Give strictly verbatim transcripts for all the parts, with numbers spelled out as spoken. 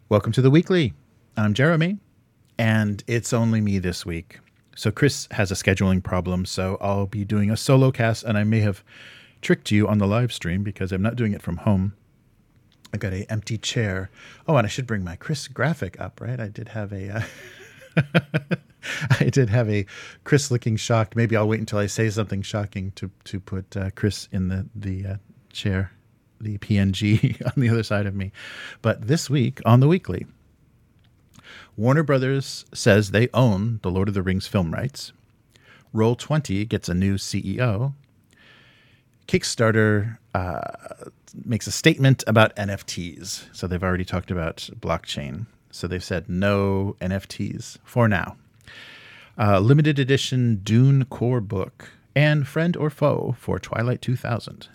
Welcome to the weekly. I'm Jeremy, and it's only me this week. So Chris has a scheduling problem, so I'll be doing a solo cast, and I may have tricked you on the live stream because I'm not doing it from home. I've got an empty chair. Oh, and I should bring my Chris graphic up, right? I did have a... Uh, I did have a Chris looking shocked. Maybe I'll wait until I say something shocking to to put uh, Chris in the, the uh, chair, the P N G on the other side of me. But this week on the weekly, Warner Brothers says they own the Lord of the Rings film rights. Roll twenty gets a new C E O. Kickstarter uh, makes a statement about N F Ts. So they've already talked about blockchain. So they've said no N F Ts for now. Uh, limited edition Dune core book and Friend or Foe for Twilight two thousand.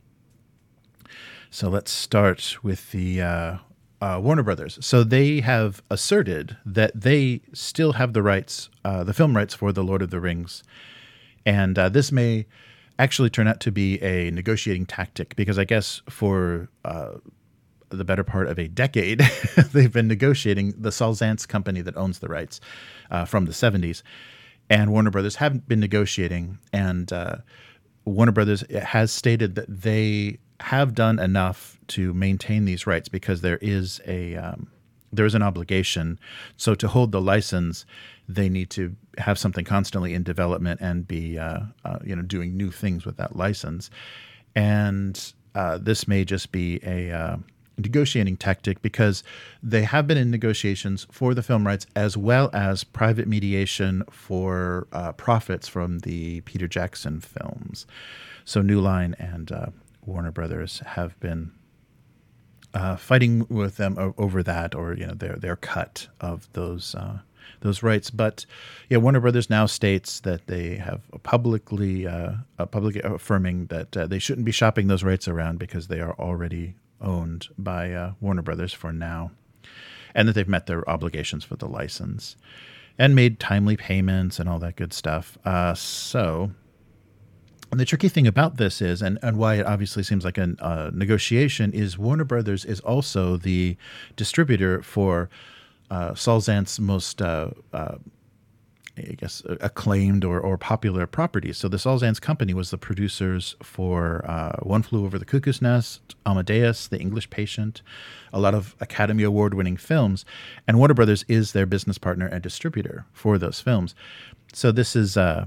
So let's start with the uh, uh, Warner Brothers. So they have asserted that they still have the rights, uh, the film rights for The Lord of the Rings. And uh, this may actually turn out to be a negotiating tactic because I guess for uh, the better part of a decade, they've been negotiating the Saul Zaentz company that owns the rights uh, from the seventies. And Warner Brothers haven't been negotiating. And uh, Warner Brothers has stated that they have done enough to maintain these rights because there is a um, there is an obligation. So to hold the license, they need to have something constantly in development and be uh, uh, you know doing new things with that license. And uh, this may just be a uh, negotiating tactic because they have been in negotiations for the film rights as well as private mediation for uh, profits from the Peter Jackson films. So New Line and uh, Warner Brothers have been uh, fighting with them o- over that, or you know their their cut of those uh, those rights. But yeah, Warner Brothers now states that they have publicly uh, uh, publicly affirming that uh, they shouldn't be shopping those rights around because they are already owned by uh, Warner Brothers for now, and that they've met their obligations for the license and made timely payments and all that good stuff. Uh, so and the tricky thing about this is, and, and why it obviously seems like a uh, negotiation, is Warner Brothers is also the distributor for uh, Saul Zaentz's most uh, uh, I guess, acclaimed or, or popular properties. So the Saul Zaentz company was the producers for uh, One Flew Over the Cuckoo's Nest, Amadeus, The English Patient, a lot of Academy Award-winning films. And Warner Brothers is their business partner and distributor for those films. So this is, uh,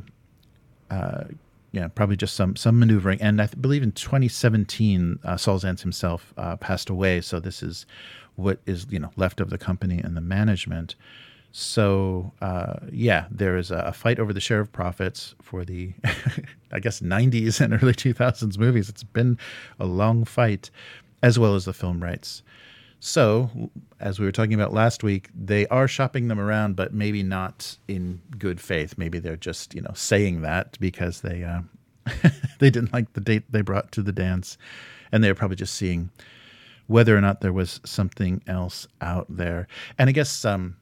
uh, yeah, probably just some some maneuvering. And I th- believe in twenty seventeen, uh, Saul Zaentz himself uh, passed away. So this is what is you know left of the company and the management. So, uh, yeah, there is a fight over the share of profits for the, I guess, nineties and early two thousands movies. It's been a long fight, as well as the film rights. So, as we were talking about last week, they are shopping them around, but maybe not in good faith. Maybe they're just, you know, saying that because they uh, they didn't like the date they brought to the dance, and they're probably just seeing whether or not there was something else out there. And I guess um,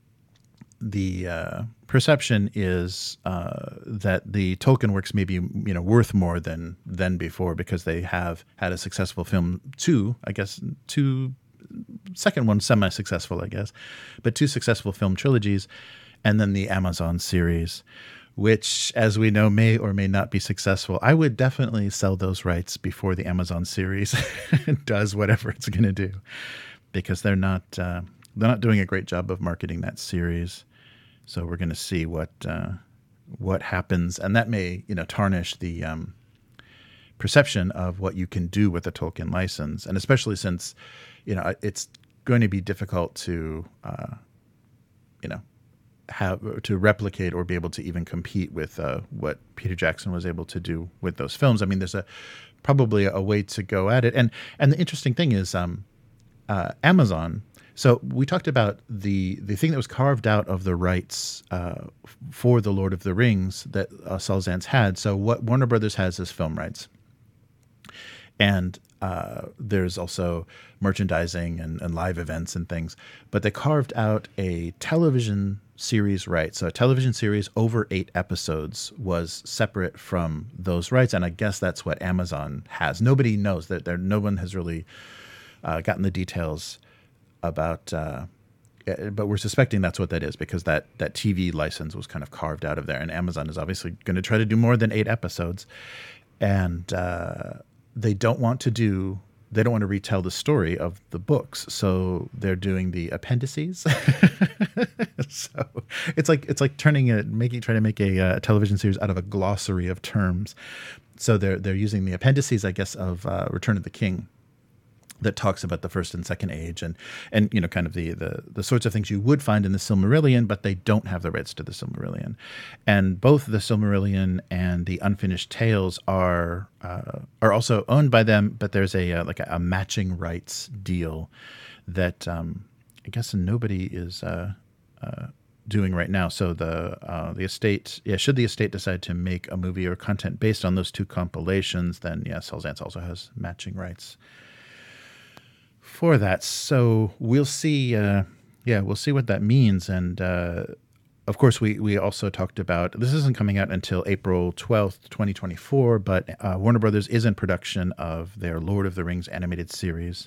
the uh, perception is uh, that the Tolkien works may be you know worth more than than before because they have had a successful film, two I guess two second one semi-successful I guess, but two successful film trilogies, and then the Amazon series, which as we know may or may not be successful. I would definitely sell those rights before the Amazon series does whatever it's going to do, because they're not uh, they're not doing a great job of marketing that series. So we're going to see what uh, what happens, and that may you know tarnish the um, perception of what you can do with a Tolkien license, and especially since you know it's going to be difficult to uh, you know have to replicate or be able to even compete with uh, what Peter Jackson was able to do with those films. I mean, there's a probably a way to go at it, and and the interesting thing is um, uh, Amazon. So we talked about the the thing that was carved out of the rights uh, for The Lord of the Rings that uh, Saul Zaentz had. So what Warner Brothers has is film rights. And uh, there's also merchandising and, and live events and things. But they carved out a television series right. So a television series over eight episodes was separate from those rights. And I guess that's what Amazon has. Nobody knows that there. No one has really uh, gotten the details about. Uh, but we're suspecting that's what that is because that that T V license was kind of carved out of there, and Amazon is obviously going to try to do more than eight episodes, and uh, they don't want to do. They don't want to retell the story of the books, so they're doing the appendices. So it's like it's like turning it, making trying to make a uh, television series out of a glossary of terms. So they're they're using the appendices, I guess, of uh, Return of the King, that talks about the first and second age, and and you know, kind of the the the sorts of things you would find in the Silmarillion, but they don't have the rights to the Silmarillion. And both the Silmarillion and the Unfinished Tales are uh, are also owned by them, but there's a uh, like a, a matching rights deal that um, I guess nobody is uh, uh, doing right now. So the uh, the estate, yeah, should the estate decide to make a movie or content based on those two compilations, then yeah, Celzance also has matching rights for that. So we'll see. Uh, yeah, we'll see what that means. And uh, of course, we we also talked about, this isn't coming out until April twelfth, twenty twenty-four, but uh, Warner Brothers is in production of their Lord of the Rings animated series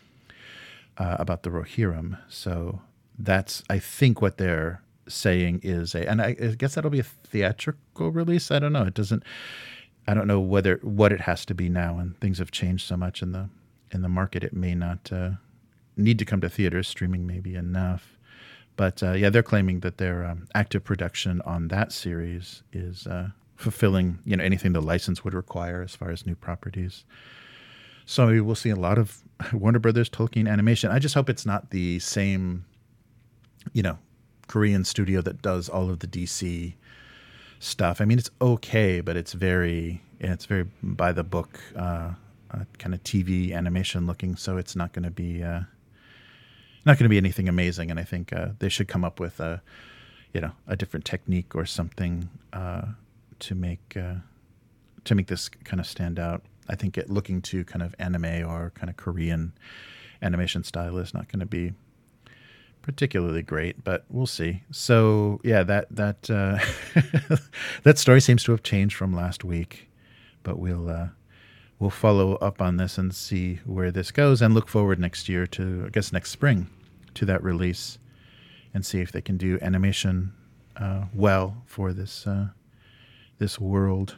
uh, about the Rohirrim. So that's, I think, what they're saying is a, and I, I guess that'll be a theatrical release. I don't know. It doesn't, I don't know whether, what it has to be now. And things have changed so much in the, in the market. It may not uh, need to come to theaters. Streaming may be enough. But uh, yeah, they're claiming that their um, active production on that series is uh, fulfilling, you know, anything the license would require as far as new properties. So we will see a lot of Warner Brothers Tolkien animation. I just hope it's not the same, you know, Korean studio that does all of the D C stuff. I mean, it's okay, but it's very, yeah, it's very by the book, uh, uh, kind of T V animation looking. So it's not going to be, uh, not going to be anything amazing. And I think uh, they should come up with a, you know, a different technique or something uh, to make uh, to make this kind of stand out. I think it looking to kind of anime or kind of Korean animation style is not going to be particularly great, but we'll see. So yeah, that that uh, that story seems to have changed from last week, but we'll uh, we'll follow up on this and see where this goes, and look forward next year to, I guess, next spring to that release, and see if they can do animation uh, well for this uh, this world.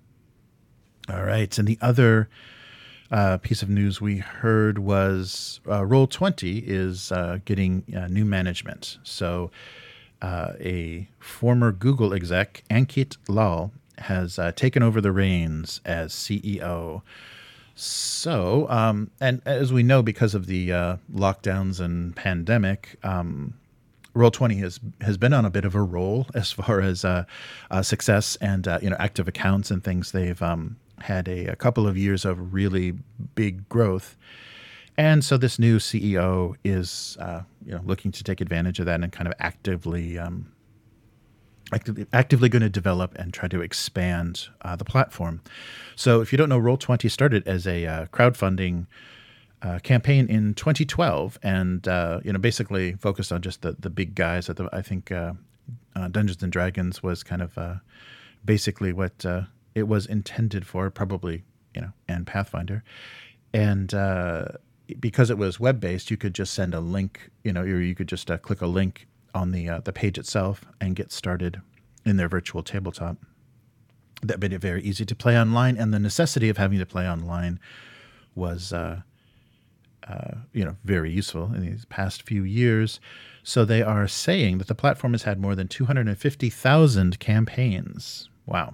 All right, and the other Uh, piece of news we heard was uh, Roll twenty is uh, getting uh, new management. So uh, a former Google exec, Ankit Lal, has uh, taken over the reins as C E O. So, um, and as we know, because of the uh, lockdowns and pandemic, um, Roll twenty has has been on a bit of a roll as far as uh, uh, success and uh, you know, active accounts and things. They've um, had a, a couple of years of really big growth, and so this new C E O is uh, you know, looking to take advantage of that and kind of actively um, actively, actively going to develop and try to expand uh, the platform. So if you don't know, Roll twenty started as a uh, crowdfunding uh, campaign in twenty twelve, and uh, you know, basically focused on just the the big guys. At the, I think uh, uh, Dungeons and Dragons was kind of uh, basically what uh, it was intended for, probably, you know, and Pathfinder. And uh, because it was web-based, you could just send a link, you know, or you could just uh, click a link on the uh, the page itself and get started in their virtual tabletop. That made it very easy to play online, and the necessity of having to play online was, uh, uh, you know, very useful in these past few years. So they are saying that the platform has had more than two hundred fifty thousand campaigns. Wow.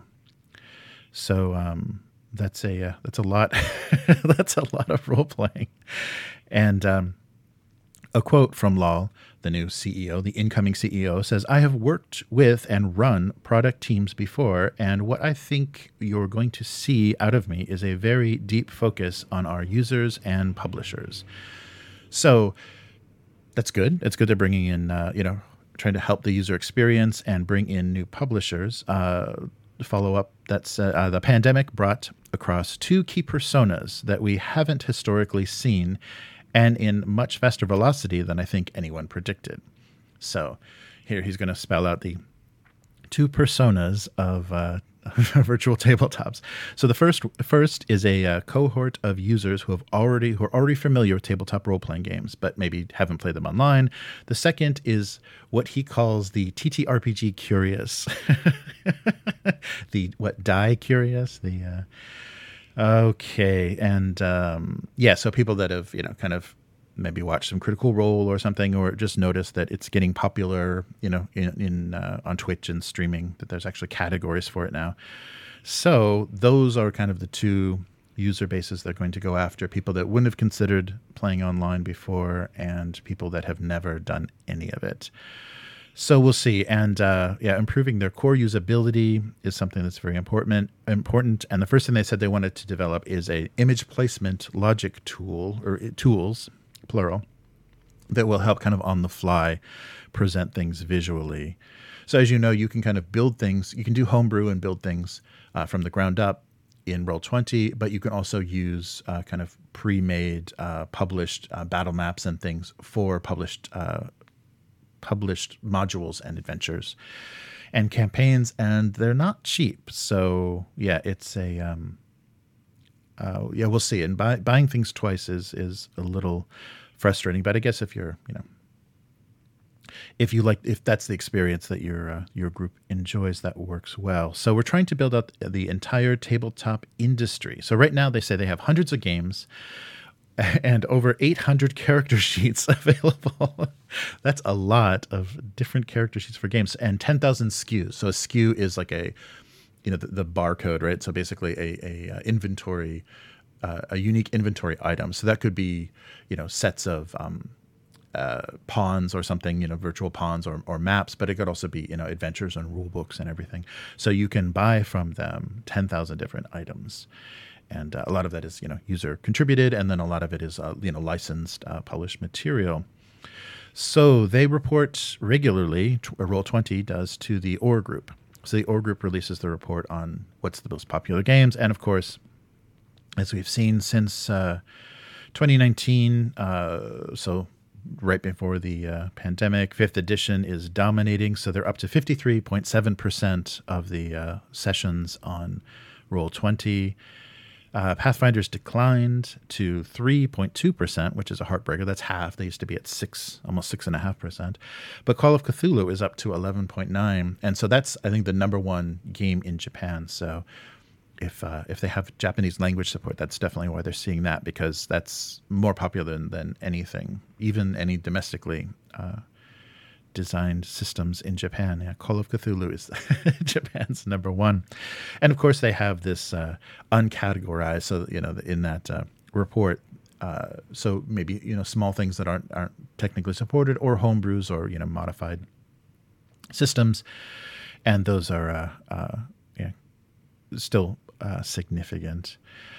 So um, that's a uh, that's a lot. That's a lot of role playing. And um, a quote from Lal, the new C E O, the incoming C E O, says, "I have worked with and run product teams before, and what I think you're going to see out of me is a very deep focus on our users and publishers." So that's good. It's good they're bringing in, uh, you know, trying to help the user experience and bring in new publishers. Uh, follow up, that's uh, uh, the pandemic brought across two key personas that we haven't historically seen, and in much faster velocity than I think anyone predicted. So here he's going to spell out the two personas of uh, virtual tabletops. So the first first is a uh, cohort of users who have already who are already familiar with tabletop role playing games, but maybe haven't played them online. The second is what he calls the T T R P G curious, the what die curious, the uh, okay, and um, yeah, so people that have you know kind of maybe watch some Critical Role or something, or just notice that it's getting popular, you know, in, in uh, on Twitch and streaming, that there's actually categories for it now. So those are kind of the two user bases they're going to go after: people that wouldn't have considered playing online before, and people that have never done any of it. So we'll see. And uh, yeah, improving their core usability is something that's very important. Important. And the first thing they said they wanted to develop is a image placement logic tool, or tools, plural, that will help kind of on the fly present things visually. So as you know, you can kind of build things. You can do homebrew and build things uh, from the ground up in Roll twenty, but you can also use uh, kind of pre-made, uh, published uh, battle maps and things for published uh, published modules and adventures and campaigns, and they're not cheap. So yeah, it's a um, uh, yeah, we'll see. And buy, buying things twice is is a little frustrating, but I guess if you're you know if you like if that's the experience that your uh, your group enjoys, that works well. So we're trying to build out the entire tabletop industry. So right now they say they have hundreds of games and over eight hundred character sheets available. That's a lot of different character sheets for games, and ten thousand S K Us. So a S K U is like a, you know, the, the barcode, right? So basically a, a, uh inventory, uh, a unique inventory item. So that could be, you know, sets of um, uh, pawns or something, you know, virtual pawns or, or maps, but it could also be, you know, adventures and rule books and everything. So you can buy from them ten thousand different items. And uh, a lot of that is, you know, user contributed, and then a lot of it is, uh, you know, licensed, uh, published material. So they report regularly, Roll twenty does, to the O R group. So the O R group releases the report on what's the most popular games. And of course, as we've seen since uh, twenty nineteen, uh, so right before the uh, pandemic, fifth edition is dominating. So they're up to fifty-three point seven percent of the uh, sessions on Roll twenty. Uh, Pathfinder's declined to three point two percent, which is a heartbreaker. That's half. They used to be at six, almost six and a half percent. But Call of Cthulhu is up to eleven point nine, and so that's, I think, the number one game in Japan. So if uh, if they have Japanese language support, that's definitely why they're seeing that, because that's more popular than, than anything, even any domestically uh, designed systems in Japan. Yeah, Call of Cthulhu is Japan's number one. And of course they have this uh, uncategorized, so you know, in that uh, report, uh, so maybe, you know, small things that aren't aren't technically supported, or homebrews, or, you know, modified systems, and those are uh, uh, yeah, still uh, significant.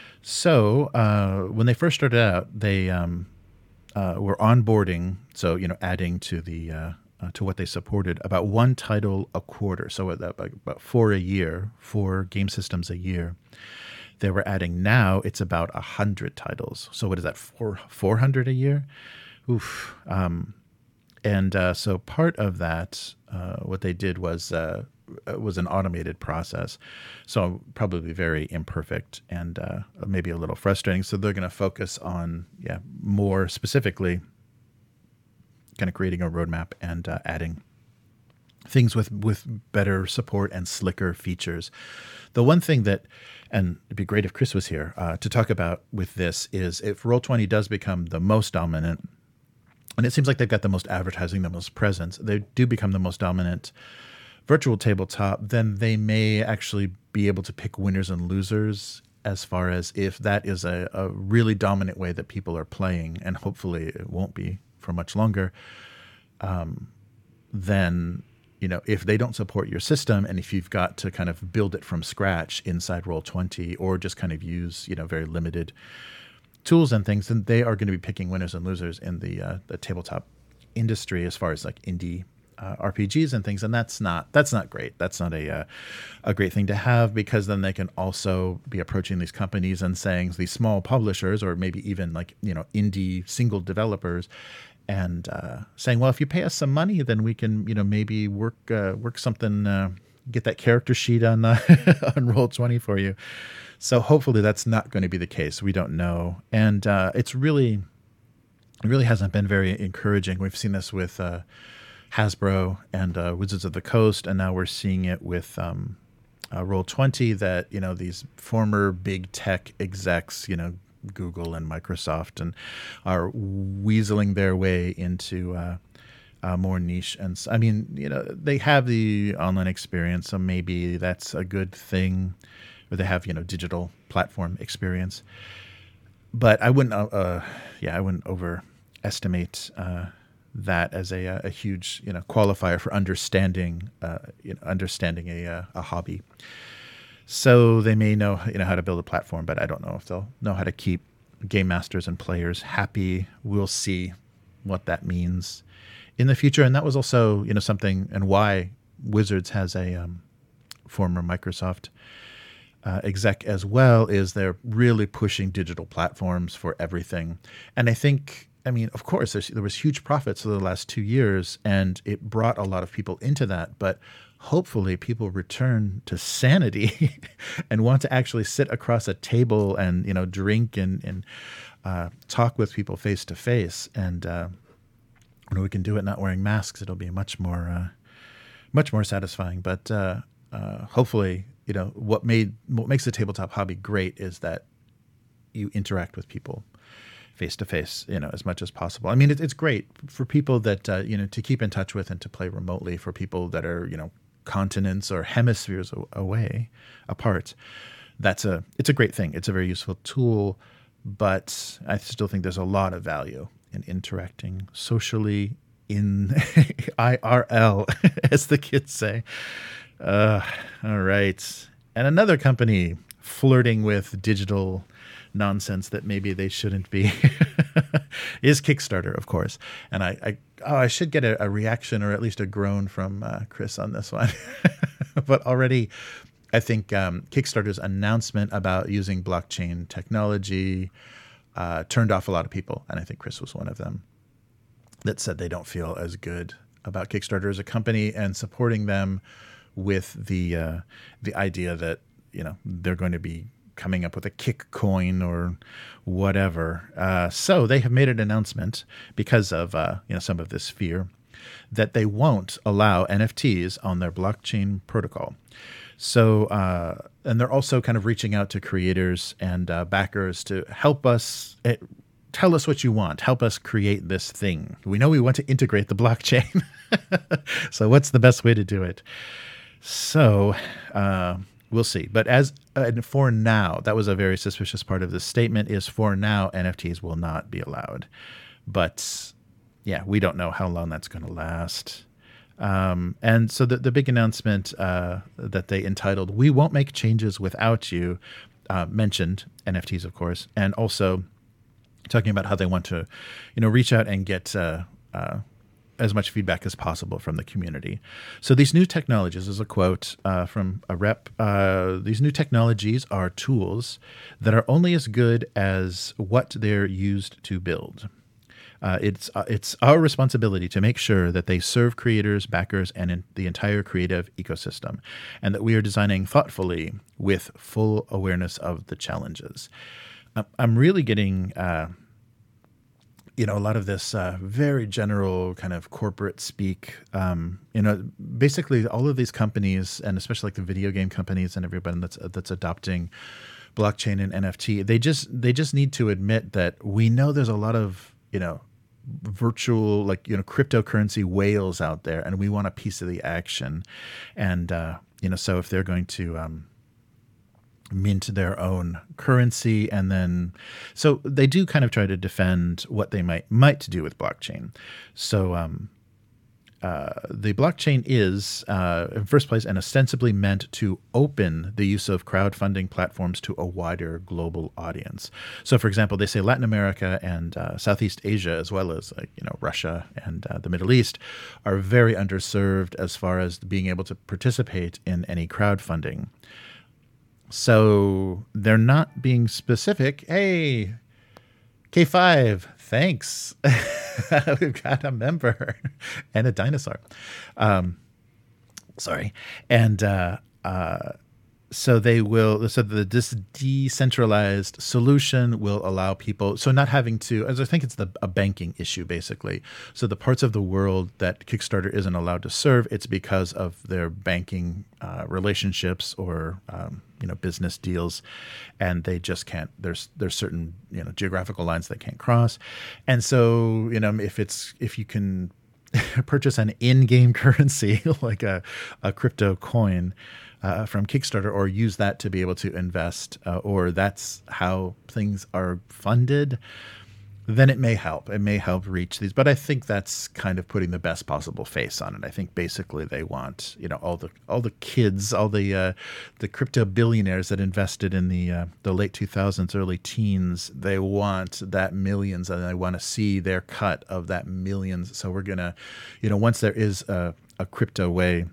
So uh, when they first started out, they um, uh, were onboarding, so, you know, adding to the uh, Uh, to what they supported, about one title a quarter, so about four a year, four game systems a year. They were adding, now it's about a hundred titles. So what is that, four four hundred a year? Oof. Um, and uh, so part of that, uh, what they did was uh, was an automated process. So probably very imperfect and uh, maybe a little frustrating. So they're going to focus on, yeah, more specifically, kind of creating a roadmap and uh, adding things with, with better support and slicker features. The one thing that, and it'd be great if Chris was here uh, to talk about with this, is if Roll twenty does become the most dominant, and it seems like they've got the most advertising, the most presence, they do become the most dominant virtual tabletop, then they may actually be able to pick winners and losers, as far as if that is a, a really dominant way that people are playing, and hopefully it won't be for much longer, um, then, you know, if they don't support your system, and if you've got to kind of build it from scratch inside Roll twenty, or just kind of use, you know, very limited tools and things, then they are going to be picking winners and losers in the uh, the tabletop industry, as far as like indie uh, R P Gs and things, and that's not that's not great. That's not a uh, a great thing to have, because then they can also be approaching these companies and saying, these small publishers, or maybe even like, you know, indie single developers, and uh, saying, well, if you pay us some money, then we can, you know, maybe work uh, work something uh, get that character sheet on uh, on Roll twenty for you. So hopefully that's not going to be the case. We don't know, and uh, it's really, it really hasn't been very encouraging. We've seen this with uh, Hasbro and uh, Wizards of the Coast, and now we're seeing it with um, uh, Roll twenty. That you know these former big tech execs, you know Google and Microsoft, and are weaseling their way into uh, uh, more niche. And I mean, you know, they have the online experience, so maybe that's a good thing. Or they have, you know, digital platform experience. But I wouldn't, uh, uh, yeah, I wouldn't overestimate uh, that as a, a huge, you know, qualifier for understanding, uh, you know, understanding a, uh, a hobby. So they may know, you know, how to build a platform, but I don't know if they'll know how to keep game masters and players happy. We'll see what that means in the future. And that was also, you know, something and why Wizards has a um, former Microsoft Uh, exec as well, is they're really pushing digital platforms for everything. And I think, I mean, of course, there was huge profits over the last two years, and it brought a lot of people into that. But hopefully people return to sanity and want to actually sit across a table and, you know, drink and, and uh, talk with people face to face. And uh, when we can do it not wearing masks, it'll be much more, uh, much more satisfying. But uh, uh, hopefully, you know, what made what makes the tabletop hobby great is that you interact with people face to face, you know, as much as possible. I mean, it, it's great for people that uh, you know to keep in touch with and to play remotely. For people that are, you know, continents or hemispheres away, apart, that's a it's a great thing. It's a very useful tool, but I still think there's a lot of value in interacting socially in I R L, as the kids say. Uh, all right. And another company flirting with digital nonsense that maybe they shouldn't be is Kickstarter, of course. And I, I oh, I should get a, a reaction or at least a groan from uh, Chris on this one. But already, I think um, Kickstarter's announcement about using blockchain technology uh, turned off a lot of people. And I think Chris was one of them that said they don't feel as good about Kickstarter as a company and supporting them with the uh, the idea that, you know, they're going to be coming up with a kick coin or whatever. Uh, so they have made an announcement because of uh, you know some of this fear that they won't allow N F Ts on their blockchain protocol. So uh, and they're also kind of reaching out to creators and uh, backers to help us. Uh, Tell us what you want. Help us create this thing. We know we want to integrate the blockchain. So what's the best way to do it? So uh, we'll see. But as uh, for now, that was a very suspicious part of this statement, is for now, N F Ts will not be allowed. But yeah, we don't know how long that's going to last. Um, and so the, the big announcement uh, that they entitled, "We Won't Make Changes Without You," uh, mentioned N F Ts, of course, and also talking about how they want to, you know, reach out and get uh, uh, as much feedback as possible from the community. So these new technologies, is a quote uh, from a rep, uh, these new technologies are tools that are only as good as what they're used to build. Uh, it's uh, it's our responsibility to make sure that they serve creators, backers, and in the entire creative ecosystem, and that we are designing thoughtfully with full awareness of the challenges. I'm really getting, uh, you know, a lot of this uh, very general kind of corporate speak. Um, you know, basically all of these companies, and especially like the video game companies and everybody that's that's adopting blockchain and N F T, they just they just need to admit that we know there's a lot of, you know, virtual, like, you know, cryptocurrency whales out there, and we want a piece of the action. And uh, you know, so if they're going to um, mint their own currency, and then so they do kind of try to defend what they might might do with blockchain. So um, uh, the blockchain is uh, in first place and ostensibly meant to open the use of crowdfunding platforms to a wider global audience. So, for example, they say Latin America and uh, Southeast Asia, as well as like, you know, Russia and uh, the Middle East, are very underserved as far as being able to participate in any crowdfunding. So they're not being specific. Hey, K five, thanks. We've got a member and a dinosaur. Um, Sorry. And uh, uh, so they will, so the, this decentralized solution will allow people, so not having to, as I think it's the a banking issue, basically. So the parts of the world that Kickstarter isn't allowed to serve, it's because of their banking uh, relationships or, um, you know, business deals. And they just can't, there's, there's certain, you know, geographical lines they can't cross. And so, you know, if it's, if you can purchase an in-game currency like a, a crypto coin uh, from Kickstarter, or use that to be able to invest, uh, or that's how things are funded, then it may help. It may help reach these. But I think that's kind of putting the best possible face on it. I think basically they want, you know, all the all the kids, all the uh, the crypto billionaires that invested in the uh, the late two thousands, early teens. They want that millions, and they want to see their cut of that millions. So we're gonna, you know, once there is a, a crypto way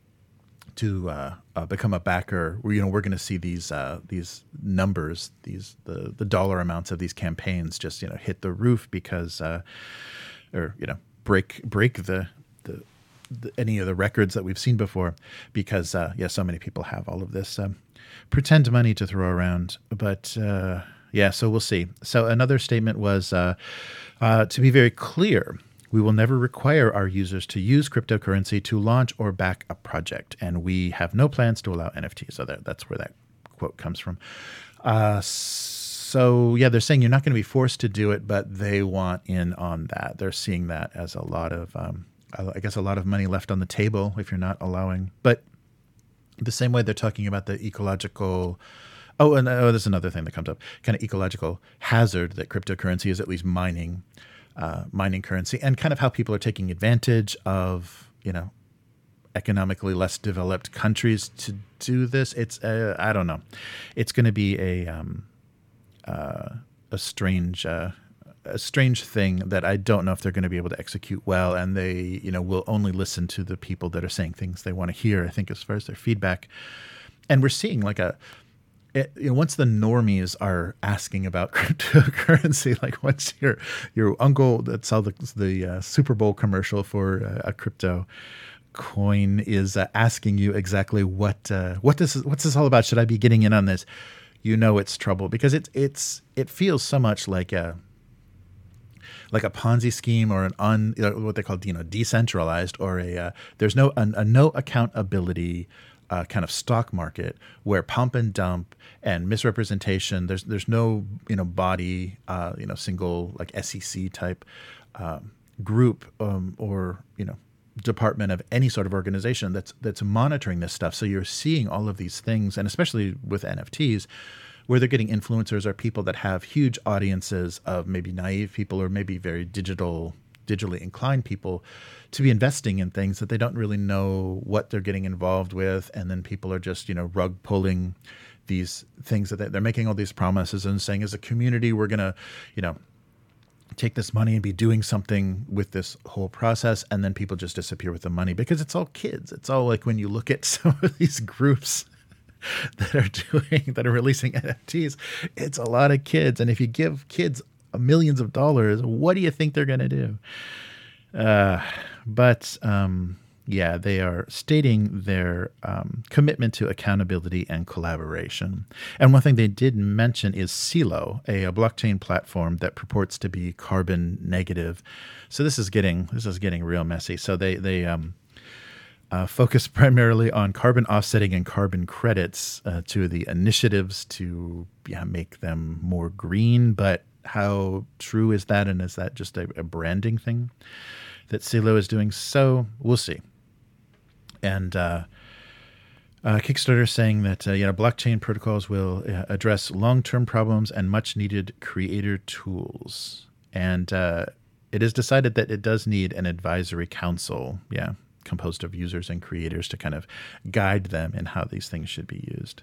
to uh, uh, become a backer, you know, we're going to see these uh, these numbers, these the the dollar amounts of these campaigns just, you know, hit the roof because, uh, or you know, break break the, the the any of the records that we've seen before, because uh, yeah, so many people have all of this um, pretend money to throw around, but. Uh, yeah, so we'll see. So another statement was uh, uh, to be very clear. We will never require our users to use cryptocurrency to launch or back a project, and we have no plans to allow N F Ts. So that, that's where that quote comes from. Uh, so, yeah, they're saying you're not going to be forced to do it, but they want in on that. They're seeing that as a lot of, um, I guess, a lot of money left on the table if you're not allowing. But the same way they're talking about the ecological Oh, and oh, there's another thing that comes up, kind of ecological hazard that cryptocurrency is, at least mining. Uh, mining currency, and kind of how people are taking advantage of, you know, economically less developed countries to do this. It's uh, I don't know. It's going to be a um, uh, a strange uh, a strange thing that I don't know if they're going to be able to execute well, and they, you know, will only listen to the people that are saying things they want to hear, I think, as far as their feedback. And we're seeing like a It, you know, once the normies are asking about cryptocurrency, like once your your uncle that saw the the uh, Super Bowl commercial for uh, a crypto coin is uh, asking you exactly what uh, what this is, what's this all about? Should I be getting in on this? You know it's trouble, because it's it's it feels so much like a like a Ponzi scheme, or an un you know, what they call, you know, decentralized, or a uh, there's no a, a no accountability. Uh, kind of stock market where pump and dump and misrepresentation. There's there's no, you know, body, uh, you know, single like S E C type um, group um, or, you know, department of any sort of organization that's that's monitoring this stuff. So you're seeing all of these things, and especially with N F Ts, where they're getting influencers or people that have huge audiences of maybe naive people or maybe very digital. digitally inclined people to be investing in things that they don't really know what they're getting involved with. And then people are just, you know, rug pulling these things that they, they're making all these promises and saying, as a community, we're going to, you know, take this money and be doing something with this whole process. And then people just disappear with the money, because it's all kids. It's all like when you look at some of these groups that are doing, that are releasing N F Ts, it's a lot of kids. And if you give kids millions of dollars, what do you think they're going to do? Uh, but um, yeah, they are stating their um, commitment to accountability and collaboration. And one thing they did mention is Celo, a, a blockchain platform that purports to be carbon negative. So this is getting this is getting real messy. So they they um, uh, focus primarily on carbon offsetting and carbon credits, uh, to the initiatives to yeah, make them more green, but how true is that? And is that just a, a branding thing that Celo is doing? So we'll see. And uh, uh, Kickstarter is saying that uh, you know, blockchain protocols will uh, address long-term problems and much-needed creator tools. And uh, it is decided that it does need an advisory council, yeah, composed of users and creators to kind of guide them in how these things should be used.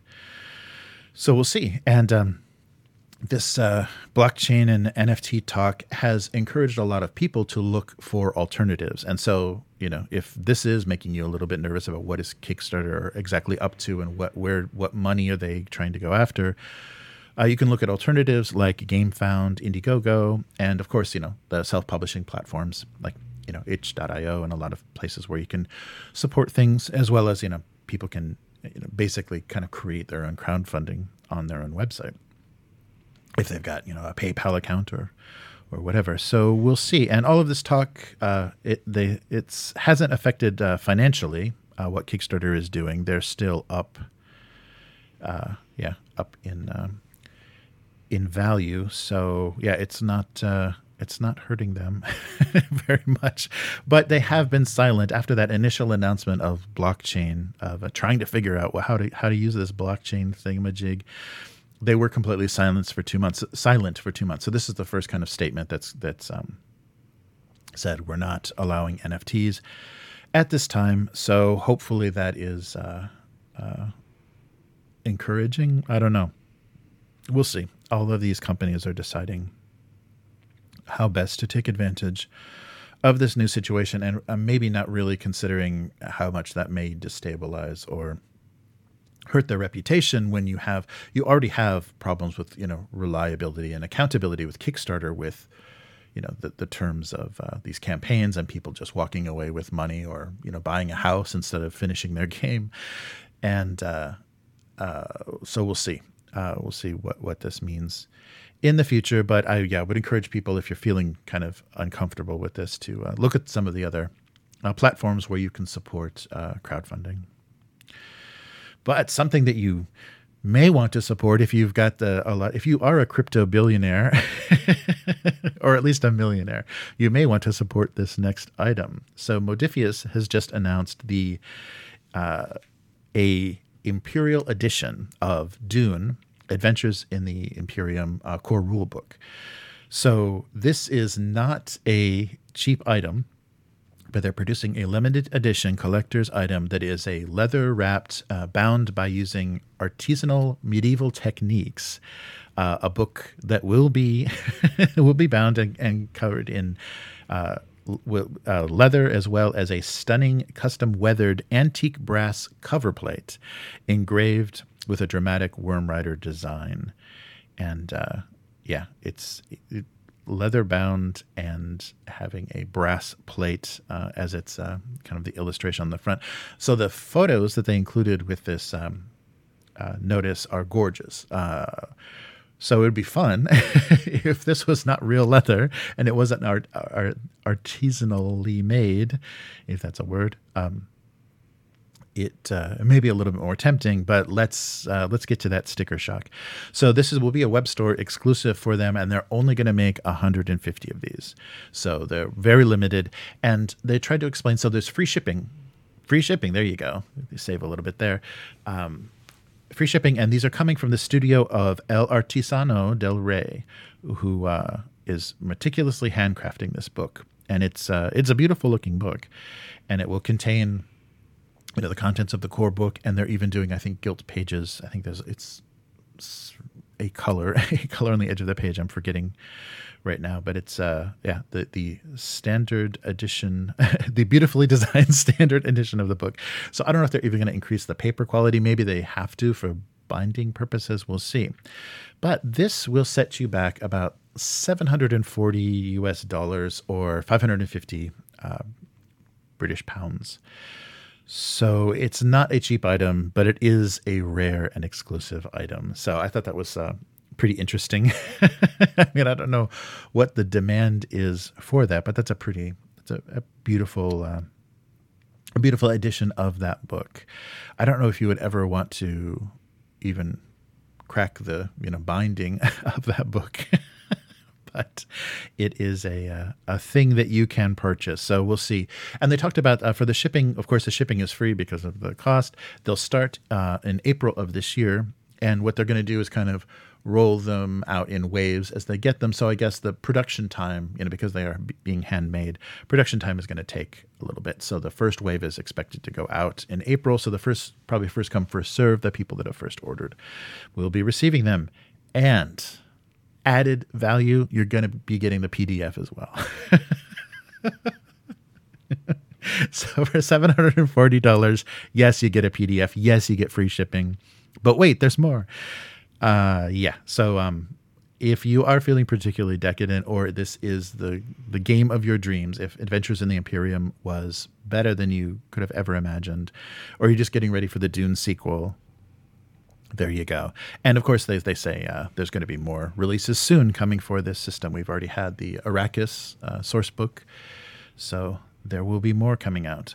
So we'll see. And um, This uh, blockchain and N F T talk has encouraged a lot of people to look for alternatives. And so, you know, if this is making you a little bit nervous about what is Kickstarter exactly up to and what where what money are they trying to go after, uh, you can look at alternatives like GameFound, Indiegogo, and of course, you know, the self-publishing platforms like you know, itch dot io and a lot of places where you can support things, as well as, you know, people can, you know, basically kind of create their own crowdfunding on their own website if they've got, you know, a PayPal account or or whatever. So we'll see. And all of this talk, uh, it they it's hasn't affected uh, financially uh, what Kickstarter is doing. They're still up, uh, yeah, up in um, in value. So yeah, it's not uh, it's not hurting them very much. But they have been silent after that initial announcement of blockchain, of uh, trying to figure out well, how to how to use this blockchain thingamajig. They were completely silent for two months. Silent for two months. So this is the first kind of statement that's that's um, said we're not allowing N F Ts at this time. So hopefully that is uh, uh, encouraging. I don't know. We'll see. All of these companies are deciding how best to take advantage of this new situation, and uh, maybe not really considering how much that may destabilize or hurt their reputation when you have you already have problems with, you know, reliability and accountability with Kickstarter, with, you know, the, the terms of uh, these campaigns and people just walking away with money, or, you know, buying a house instead of finishing their game. And uh, uh, so we'll see. Uh, we'll see what, what this means in the future. But I yeah would encourage people, if you're feeling kind of uncomfortable with this, to uh, look at some of the other uh, platforms where you can support uh, crowdfunding. But something that you may want to support if you've got the a lot, if you are a crypto billionaire, or at least a millionaire, you may want to support this next item. So Modiphius has just announced the uh, a Imperial edition of Dune: Adventures in the Imperium uh, core rulebook. So this is not a cheap item, but they're producing a limited edition collector's item that is a leather wrapped, uh, bound by using artisanal medieval techniques, uh, a book that will be will be bound and, and covered in uh, w- uh, leather, as well as a stunning custom weathered antique brass cover plate engraved with a dramatic Worm Rider design. And uh, yeah, it's it, leather bound and having a brass plate uh, as its uh, kind of the illustration on the front. So the photos that they included with this um, uh, notice are gorgeous. Uh, so it would be fun if this was not real leather and it wasn't art, art, artisanally made, if that's a word. Um, It uh, may be a little bit more tempting, but let's uh, let's get to that sticker shock. So this is will be a web store exclusive for them, and they're only going to make one hundred fifty of these. So they're very limited, and they tried to explain. So there's free shipping, free shipping. There you go. You save a little bit there. Um, free shipping, and these are coming from the studio of El Artisano del Rey, who uh, is meticulously handcrafting this book, and it's uh, it's a beautiful looking book, and it will contain, you know, the contents of the core book, and they're even doing, I think, gilt pages. I think there's it's a color, a color on the edge of the page. I'm forgetting right now, but it's uh yeah the the standard edition, the beautifully designed standard edition of the book. So I don't know if they're even going to increase the paper quality. Maybe they have to for binding purposes. We'll see. But this will set you back about seven hundred forty U S dollars or five hundred fifty uh, British pounds. So it's not a cheap item, but it is a rare and exclusive item. So I thought that was uh, pretty interesting. I mean, I don't know what the demand is for that, but that's a pretty, it's a, a beautiful, uh, a beautiful edition of that book. I don't know if you would ever want to even crack the, you know, binding of that book. But it is a uh, a thing that you can purchase. So we'll see. And they talked about uh, for the shipping, of course, the shipping is free because of the cost. They'll start uh, in April of this year. And what they're going to do is kind of roll them out in waves as they get them. So I guess the production time, you know, because they are b- being handmade, production time is going to take a little bit. So the first wave is expected to go out in April. So the first, probably first come, first serve, the people that have first ordered will be receiving them. And added value, you're going to be getting the P D F as well. So for seven hundred forty dollars, yes, you get a P D F. Yes, you get free shipping. But wait, there's more. Uh, yeah. So um, if you are feeling particularly decadent, or this is the the game of your dreams, if Adventures in the Imperium was better than you could have ever imagined, or you're just getting ready for the Dune sequel, there you go. And of course, they they say uh, there's going to be more releases soon coming for this system. We've already had the Arrakis uh, source book, so there will be more coming out.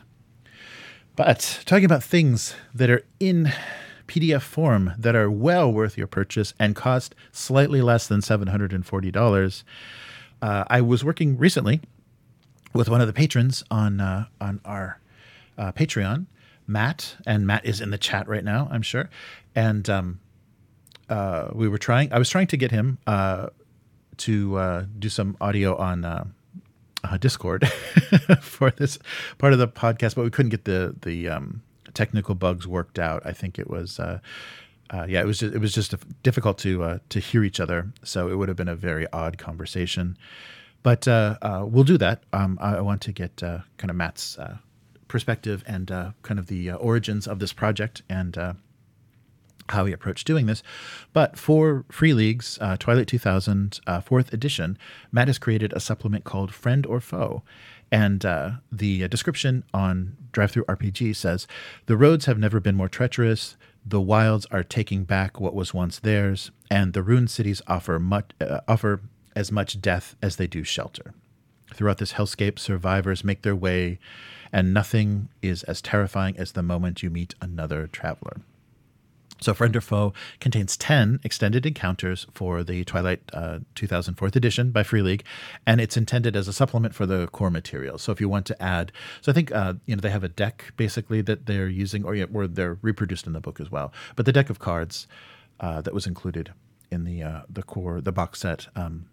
But talking about things that are in P D F form that are well worth your purchase and cost slightly less than seven hundred forty dollars, uh, I was working recently with one of the patrons on uh, on our uh, Patreon, Matt, and Matt is in the chat right now, I'm sure. And um, uh, we were trying, I was trying to get him uh, to uh, do some audio on uh, uh, Discord for this part of the podcast, but we couldn't get the the um, technical bugs worked out. I think it was, uh, uh, yeah, it was just, it was just difficult to uh, to hear each other. So it would have been a very odd conversation. But uh, uh, we'll do that. Um, I want to get uh, kind of Matt's uh, perspective and uh, kind of the uh, origins of this project and uh, how he approached doing this. But for Free League's uh, Twilight two thousand uh, fourth edition, Matt has created a supplement called Friend or Foe. And uh, the uh, description on DriveThruRPG says, "The roads have never been more treacherous. The wilds are taking back what was once theirs, and the ruined cities offer much, uh, offer as much death as they do shelter. Throughout this hellscape, survivors make their way, and nothing is as terrifying as the moment you meet another traveler." So Friend or Foe contains ten extended encounters for the Twilight uh, two thousand fourth edition by Free League, and it's intended as a supplement for the core material. So if you want to add, so I think uh, you know they have a deck basically that they're using, or, or they're reproduced in the book as well. But the deck of cards uh, that was included in the uh, the core the box set um,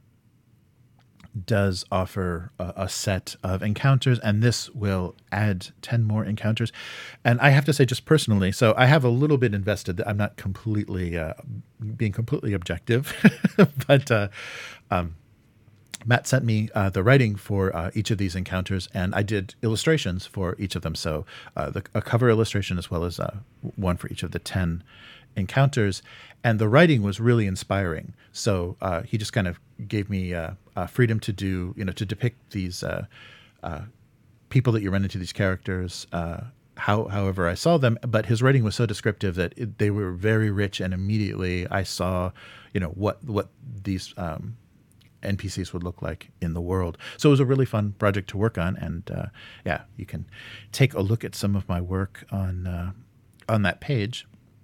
does offer a, a set of encounters, and this will add ten more encounters. And I have to say, just personally, so I have a little bit invested. I'm not completely uh, being completely objective, but uh, um, Matt sent me uh, the writing for uh, each of these encounters, and I did illustrations for each of them. So uh, the, a cover illustration as well as uh, one for each of the ten encounters, and the writing was really inspiring. So uh, he just kind of gave me uh, uh, freedom to do, you know, to depict these uh, uh, people that you run into, these characters, uh, how, however I saw them. But his writing was so descriptive that it, they were very rich, and immediately I saw, you know, what what these um, N P Cs would look like in the world. So it was a really fun project to work on, and uh, yeah, you can take a look at some of my work on uh, on that page.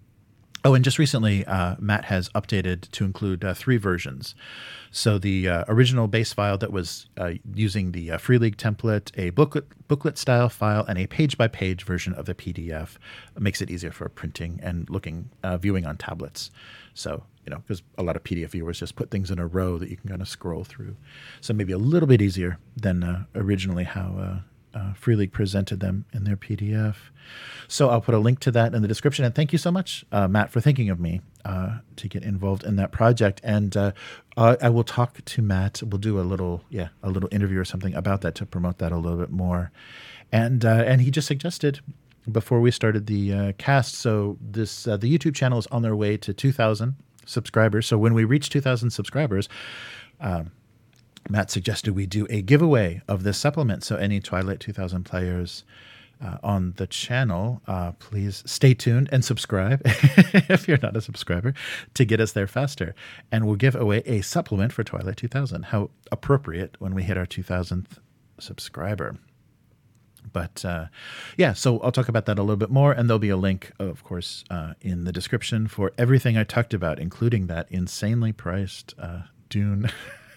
Oh, and just recently, uh, Matt has updated to include uh, three versions. So the uh, original base file that was uh, using the uh, Free League template, a booklet booklet style file, and a page-by-page version of the P D F makes it easier for printing and looking, uh, viewing on tablets. So, you know, because a lot of P D F viewers just put things in a row that you can kind of scroll through. So maybe a little bit easier than uh, originally how uh, uh, Free League presented them in their P D F. So I'll put a link to that in the description. And thank you so much, uh, Matt, for thinking of me uh, to get involved in that project. And uh, uh, I will talk to Matt. We'll do a little, yeah, a little interview or something about that to promote that a little bit more. And uh, and he just suggested before we started the uh, cast. So this uh, the YouTube channel is on their way to two thousand subscribers. So when we reach two thousand subscribers, um, Matt suggested we do a giveaway of this supplement. So any Twilight two thousand players Uh, on the channel, uh, please stay tuned and subscribe if you're not a subscriber to get us there faster. And we'll give away a supplement for Twilight two thousand. How appropriate when we hit our two thousandth subscriber. But uh, yeah, so I'll talk about that a little bit more. And there'll be a link, of course, uh, in the description for everything I talked about, including that insanely priced uh, Dune,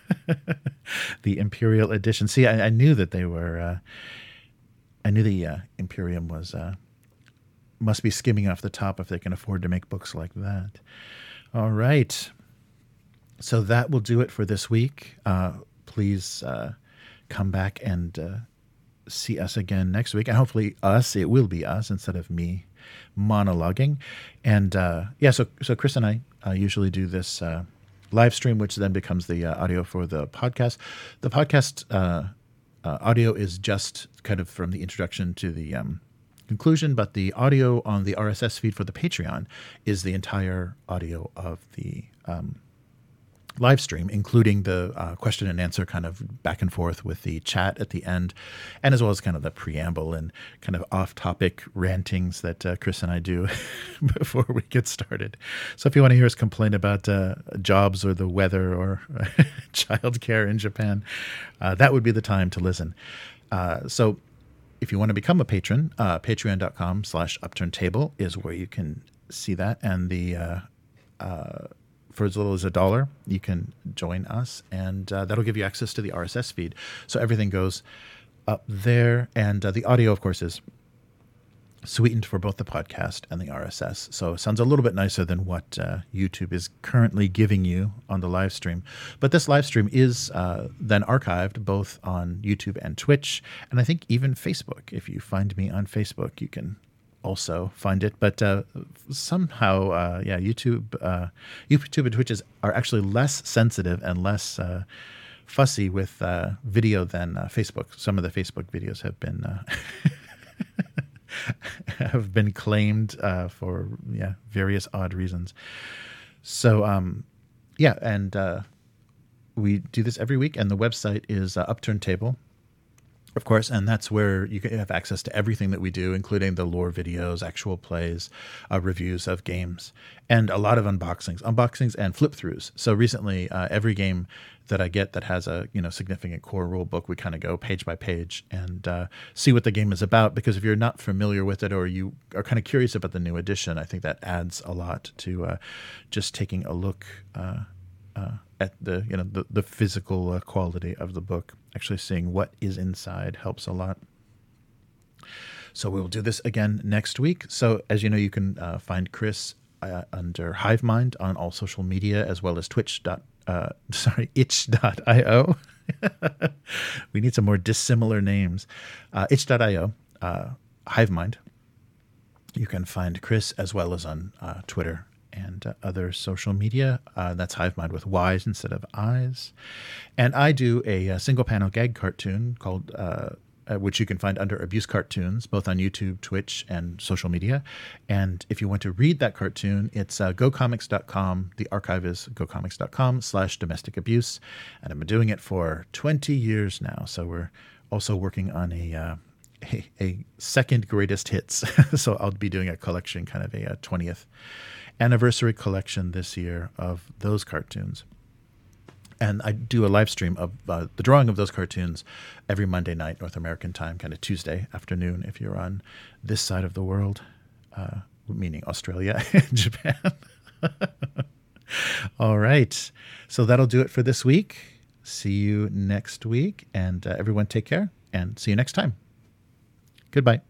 the Imperial Edition. See, I, I knew that they were... Uh, I knew the uh, Imperium was uh, must be skimming off the top if they can afford to make books like that. All right. So that will do it for this week. Uh, please uh, come back and uh, see us again next week. And hopefully us, it will be us instead of me monologuing. And uh, yeah, so so Chris and I uh, usually do this uh, live stream, which then becomes the uh, audio for the podcast. The podcast uh Uh, audio is just kind of from the introduction to the um, conclusion, but the audio on the R S S feed for the Patreon is the entire audio of the um, live stream, including the uh, question and answer kind of back and forth with the chat at the end, and as well as kind of the preamble and kind of off-topic rantings that uh, Chris and I do before we get started. So if you want to hear us complain about uh, jobs or the weather or childcare in Japan, uh, that would be the time to listen. Uh, so if you want to become a patron, uh, patreon.com slash upturned table is where you can see that. And the uh, uh, for as little as a dollar, you can join us, and uh, that'll give you access to the R S S feed. So everything goes up there, and uh, the audio, of course, is sweetened for both the podcast and the R S S. So it sounds a little bit nicer than what uh, YouTube is currently giving you on the live stream. But this live stream is uh, then archived both on YouTube and Twitch, and I think even Facebook. If you find me on Facebook, you can also find it. But uh, somehow, uh, yeah, YouTube, uh, YouTube and Twitch is, are actually less sensitive and less uh, fussy with uh, video than uh, Facebook. Some of the Facebook videos have been uh, have been claimed uh, for yeah various odd reasons. So um, yeah, and uh, we do this every week, and the website is uh, Upturned Table. Of course, and that's where you can have access to everything that we do, including the lore videos, actual plays, uh, reviews of games, and a lot of unboxings, unboxings and flip-throughs. So recently, uh, every game that I get that has a you know significant core rule book, we kind of go page by page and uh, see what the game is about. Because if you're not familiar with it, or you are kind of curious about the new edition, I think that adds a lot to uh, just taking a look uh, uh, at the you know the, the physical uh, quality of the book. Actually seeing what is inside helps a lot. So we will do this again next week. So as you know, you can uh, find Chris uh, under Hivemind on all social media, as well as Twitch. Dot, uh, sorry, itch dot io. We need some more dissimilar names. Uh, itch dot io, uh, Hivemind. You can find Chris as well as on uh, Twitter and uh, other social media. Uh, that's Hivemind with Y's instead of I's. And I do a, a single panel gag cartoon called, uh, uh, which you can find under Abuse Cartoons, both on YouTube, Twitch, and social media. And if you want to read that cartoon, it's uh, go comics dot com. The archive is go comics dot com slash domestic abuse. And I've been doing it for twenty years now. So we're also working on a, uh, a, a second greatest hits. So I'll be doing a collection, kind of a, a twentieth anniversary collection this year of those cartoons. And I do a live stream of uh, the drawing of those cartoons every Monday night, North American time, kind of Tuesday afternoon if you're on this side of the world, uh, meaning Australia and Japan. All right. So that'll do it for this week. See you next week. And uh, everyone take care and see you next time. Goodbye.